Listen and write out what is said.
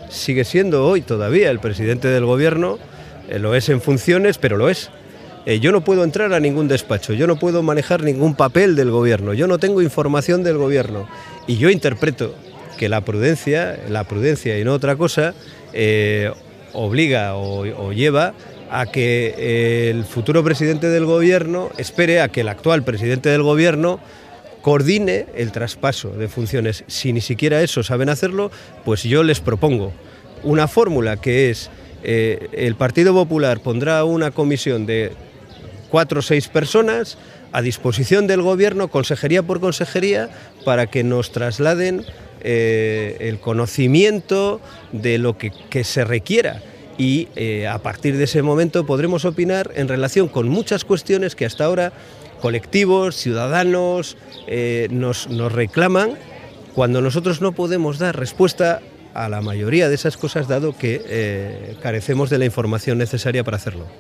sigue siendo hoy todavía el presidente del gobierno, lo es en funciones, pero lo es. Yo no puedo entrar a ningún despacho, yo no puedo manejar ningún papel del gobierno, yo no tengo información del gobierno y yo interpreto que la prudencia y no otra cosa, obliga o lleva a que el futuro presidente del gobierno espere a que el actual presidente del gobierno coordine el traspaso de funciones. Si ni siquiera eso saben hacerlo, pues yo les propongo una fórmula que es, el Partido Popular pondrá una comisión de 4 o 6 personas a disposición del gobierno, consejería por consejería, para que nos trasladen el conocimiento de lo que se requiera. Y a partir de ese momento podremos opinar en relación con muchas cuestiones que hasta ahora colectivos, ciudadanos nos reclaman, cuando nosotros no podemos dar respuesta a la mayoría de esas cosas, dado que carecemos de la información necesaria para hacerlo.